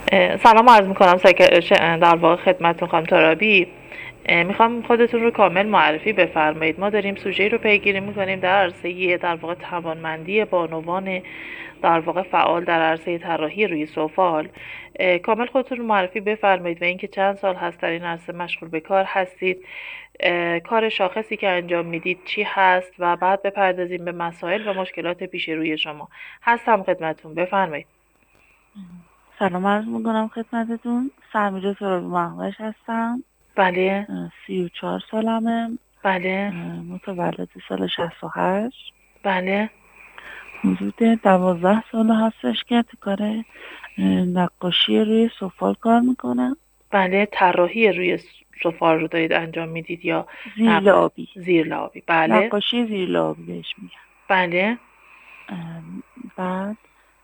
سلام عرض میکنم در واقع خدمتتون خانم ترابی. میخوام خودتون رو کامل معرفی بفرمایید. ما داریم سوژه‌ای رو پیگیری میکنیم در عرصه در واقع توانمندی بانوان در واقع فعال در عرصه طراحی روی سفال. کامل خودتون رو معرفی بفرمایید و اینکه چند سال هست در این عرصه مشغول به کار هستید، کار شاخصی که انجام میدید چی هست و بعد بپردازیم به مسائل و مشکلات پیش روی شما. هستم خدمتتون، بفرمایید. سلام عرض میکنم خدمتتون. سمیرا ترابی محوش هستم. بله 34 سالمه. بله متولد سال 68. بله حدود 12 سال هستش که تو کار نقاشی روی سفال کار میکنم. بله. طراحی روی سفال رو دارید انجام میدید یا زیر لعابی. زیر لعابی؟ بله نقاشی زیر لعابی بهش میگن. بله. بعد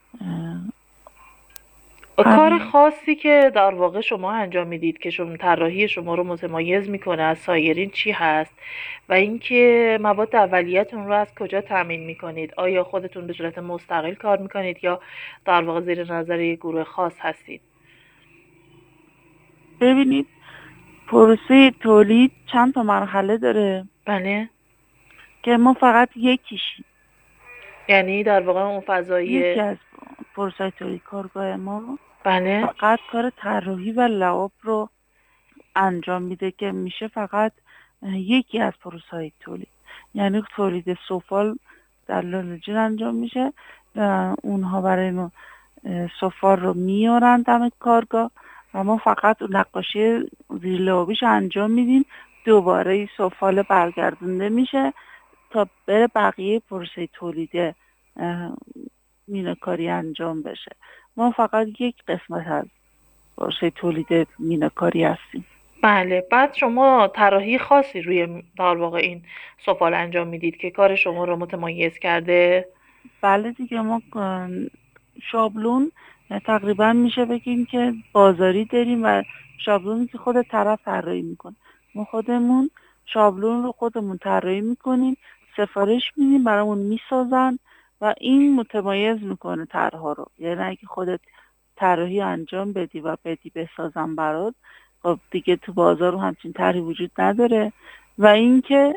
کار خاصی که در واقع شما انجام میدید که شما طراحی شما رو متمایز میکنه از سایرین چی هست و اینکه مواد اولیه‌تون رو از کجا تامین میکنید؟ آیا خودتون به صورت مستقل کار میکنید یا در واقع زیر نظر یک گروه خاص هستید؟ ببینید، پروسه تولید چند تا مرحله داره. بله. که ما فقط یکیشیم. یعنی در واقع اون فضایی یکی از پروسه تولید کارگاه ما بله فقط کار طراحی و لعاب رو انجام میده که میشه فقط یکی از پروسه‌های تولید. یعنی تولید سفال در لاله‌جین انجام میشه و اونها برای ما سفال رو میارن دم کارگاه و ما فقط نقاشی زیر لعابیش انجام میدیم. دوباره سفال برگردونده میشه تا بره بقیه پروسه تولید میناکاری انجام بشه. ما فقط یک قسمت از پروسه تولید میناکاری هستیم. بله. بعد شما طراحی خاصی روی در واقع این سفال انجام میدید که کار شما رو متمایز کرده؟ بله دیگه، ما شابلون تقریبا میشه بگیم که بازاری داریم و شابلونی که خود طرف طراحی میکنه. ما خودمون شابلون رو خودمون طراحی میکنیم، سفارش میدیم، برامون میسازن و این متمایز میکنه طرح‌ها رو. یعنی اگه خودت طراحی انجام بدی و بدی بسازن برات، خب دیگه تو بازار همچین طرحی وجود نداره. و اینکه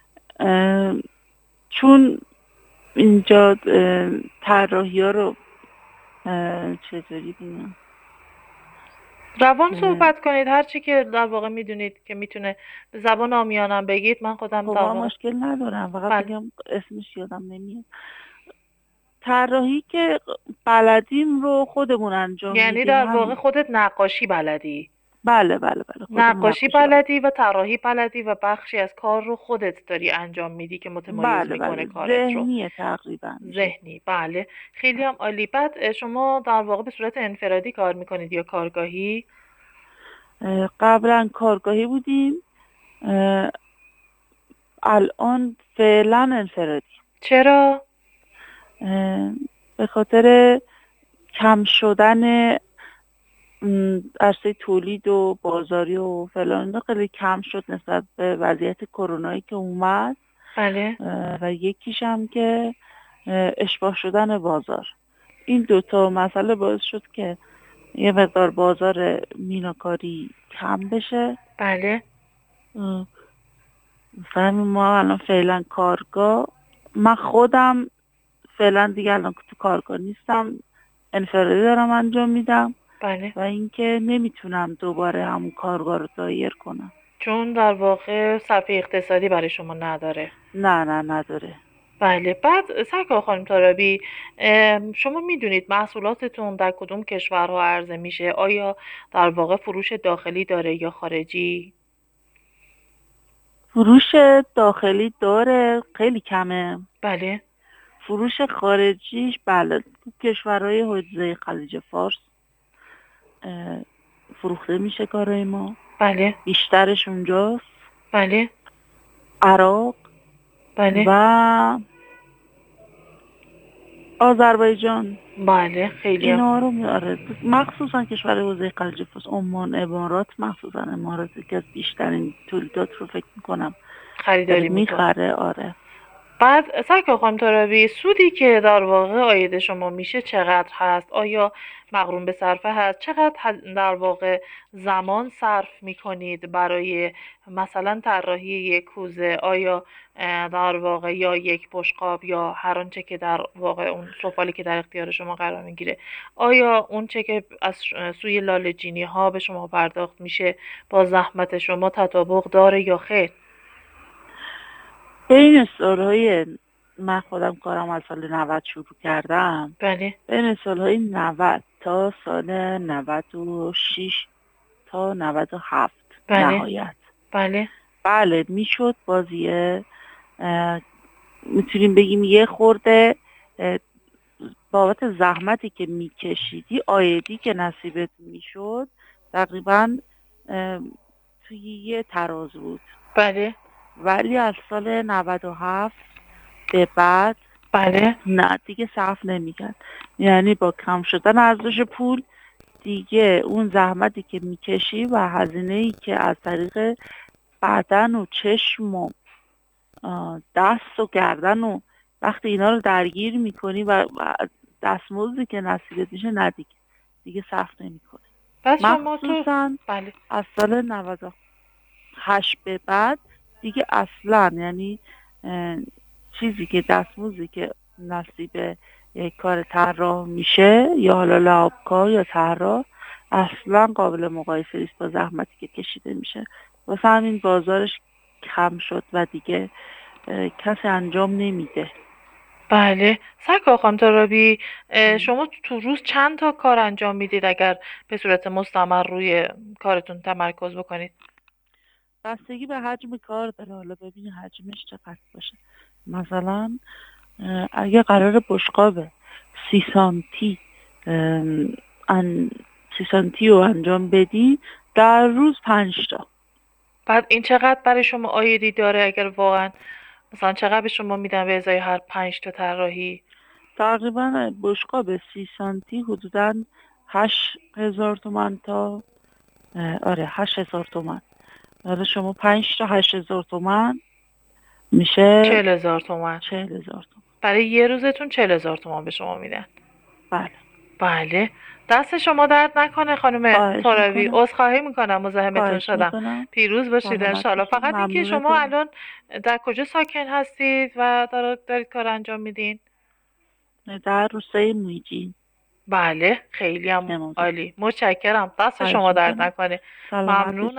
چون اینجا طراحی ها رو چطوری بگم، روان صحبت کنید، هر چی که در واقع میدونید که میتونه به زبان عامیانم بگید. من خودم خب در من واقع مشکل ندارم، فقط بله. بگم اسمش یادم نمیاد. طراحی که بلدیم رو خودمون انجام یعنی میدیم. در واقع همین. خودت نقاشی بلدی؟ بله بله بله، خودمون نقاشی نقاشی بلدیم. بلدی و طراحی بلدی و بخشی از کار رو خودت داری انجام میدی که متمایز بله میکنه بله، کارت رو. ذهنیه تقریبا میشه. ذهنی. بله. خیلی هم عالی. بعد شما در واقع به صورت انفرادی کار میکنید یا کارگاهی؟ قبلا کارگاهی بودیم، الان فعلا انفرادی. چرا؟ به خاطر کم شدن عرصه تولید و بازاری و فلان خیلی کم شد نسبت به وضعیت کرونایی که اومد. بله و یکیش هم که اشباع شدن بازار. این دوتا مسئله باعث شد که یه مقدار بازار میناکاری کم بشه. بله و ما الان فعلا کارگاه، من خودم فعلا دیگه الان تو کارگاه نیستم، انفرادی دارم انجام میدم. بله. و اینکه نمیتونم دوباره همون کارگاه رو دایر کنم. چون در واقع صفحه اقتصادی برای شما نداره. نه نداره. بله. بعد سرکار خانم تارابی، شما میدونید محصولاتتون در کدوم کشورها عرضه میشه؟ آیا در واقع فروش داخلی داره یا خارجی؟ فروش داخلی داره، خیلی کمه. بله فروش خارجیش بله، تو کشورهای حوزه خلیج فارس فروخته میشه کارای ما، بله بیشترش اونجاست. بله عراق بله و آذربایجان، بله. خیلی هم اینا رو میاره. مخصوصا کشور حوزه خلیج فارس، عمان، امارات، مخصوصا امارات که از بیشترین تولیدات رو فکر میکنم داره خریداری میکنه. میخره. آره. بعد سرکار خانم ترابی، سودی که در واقع عاید شما میشه چقدر هست؟ آیا مقرون به صرفه هست؟ چقدر در واقع زمان صرف میکنید برای مثلا طراحی یک کوزه؟ آیا در واقع یا یک بشقاب یا هر آنچه که در واقع اون سفالی که در اختیار شما قرار میگیره، آیا اون چه که از سوی لاله‌جینی ها به شما پرداخت میشه با زحمت شما تطابق داره یا خیر؟ بین سالهای من خودم کارم از سال 90 شروع کردم، بله بین سالهای 90 تا سال 96 تا 97 بله نهایت. بله بله میشد بازیه، میتونیم بگیم یه خورده بابت زحمتی که میکشیدی آیدی که نصیبت میشد تقریبا توی یه تراز بود. بله ولی از سال 97 به بعد بله نه دیگه صرف نمیکرد. یعنی با کم شدن ارزش پول دیگه اون زحمتی که میکشی و هزینه‌ای که از طریق بدن و چشم و دست و گردن و وقتی اینا رو درگیر میکنی و دستمزدی که نصیبت میشه نه دیگه صرف نمیکنه. پس شما تو مخصوصا بله از سال 98 به بعد دیگه اصلا، یعنی چیزی که دستمزدی که نصیب یک کار طراح میشه یا حالا لعابکار یا طراح اصلا قابل مقایسه نیست با زحمتی که کشیده میشه. واسه همین بازارش کم شد و دیگه کسی انجام نمیده. بله سرکار خانم ترابی، شما تو روز چند تا کار انجام میدید اگر به صورت مستمر روی کارتون تمرکز بکنید؟ بستگی به حجم کار داره. حالا ببینی حجمش چقدر باشه. مثلا اگه قرار بشقاب 30 سانتی 30 سانتی رو انجام بدی در روز 5 تا. بعد این چقدر برای شما عایدی داره؟ اگر واقعا مثلا چقدر به شما میدن به ازای هر 5 تا طراحی؟ تقریبا بشقاب 30 سانتی حدودا 8,000 تومان تا 8,000 تومان. حالا شما 5 تا 8,000 تومان میشه 40,000 تومان. 40,000 تومان برای یه روزتون 40,000 تومان به شما میدن؟ بله. بله دست شما درد نکنه خانم خواهش ترابی، میکنم. عذرخواهی میکنم مزاحمتون خواهش شدم. میکنم. پیروز باشید سلامت انشالله. باشید. فقط اینکه شما ممنونتون. الان در کجا ساکن هستید و دارید کار انجام میدین؟ در روستای مویجین. بله خیلی هم نمونده. عالی، متشکرم، دست خواهش شما درد میکنم. نکنه. سلامت ممنونم.